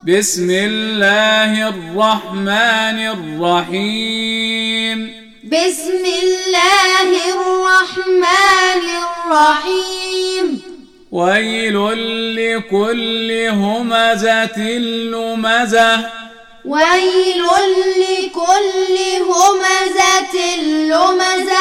بسم الله الرحمن الرحيم. بسم الله الرحمن الرحيم. ويل لكل همزة لمزة. ويل لكل همزة لمزة.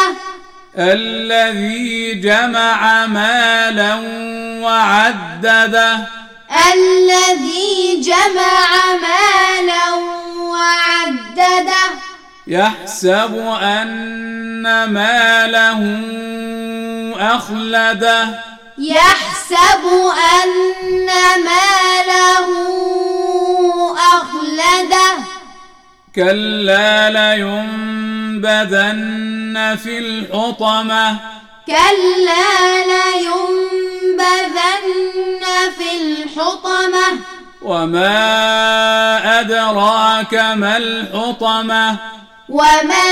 الذي جمع مالا وعدده. الذي جمع مالا وعدده. يحسب أن ماله أخلده. يحسب أن ماله أخلده. كلا لينبذن في الحطمة. كلا لينبذن في الحطمة. وما أدراك ما الحطمة. وما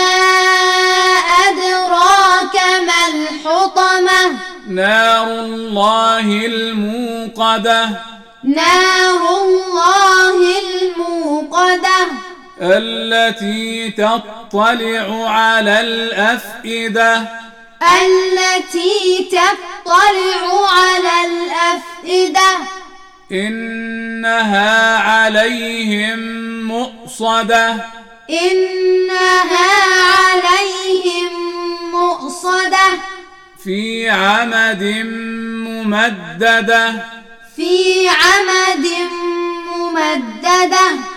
أدراك ما الحطمة. نار الله الموقدة. نار الله الموقدة. التي تطلع على الأفئدة. التي تطلع على الأفئدة. إنها عليهم مؤصدة. إنها عليهم مؤصدة. في عمد ممددة. في عمد ممددة.